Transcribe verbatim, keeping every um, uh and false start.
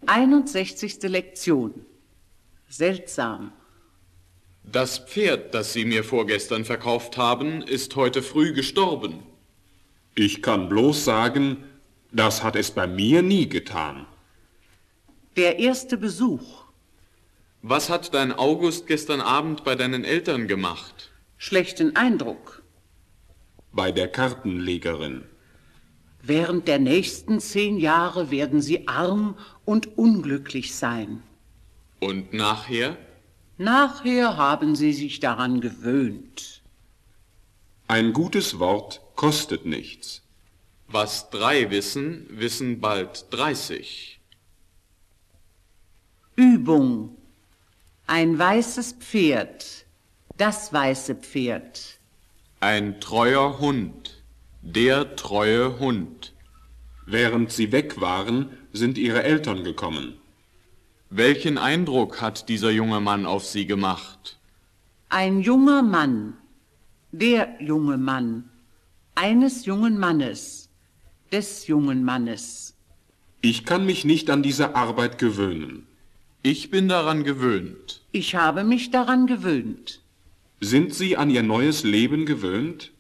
einundsechzigste Lektion. Seltsam. Das Pferd, das Sie mir vorgestern verkauft haben, ist heute früh gestorben. Ich kann bloß sagen, das hat es bei mir nie getan. Der erste Besuch. Was hat dein August gestern Abend bei deinen Eltern gemacht? Schlechten Eindruck. Bei der Kartenlegerin. Während der nächsten zehn Jahre werden Sie arm und unglücklich sein. Und nachher? Nachher haben Sie sich daran gewöhnt. Ein gutes Wort kostet nichts. Was drei wissen, wissen bald dreißig. Übung. Ein weißes Pferd. Das weiße Pferd. Ein treuer Hund. Der treue Hund. Während sie weg waren, sind ihre Eltern gekommen. Welchen Eindruck hat dieser junge Mann auf Sie gemacht? Ein junger Mann. Der junge Mann. Eines jungen Mannes. Des jungen Mannes. Ich kann mich nicht an diese Arbeit gewöhnen. Ich bin daran gewöhnt. Ich habe mich daran gewöhnt. Sind Sie an Ihr neues Leben gewöhnt?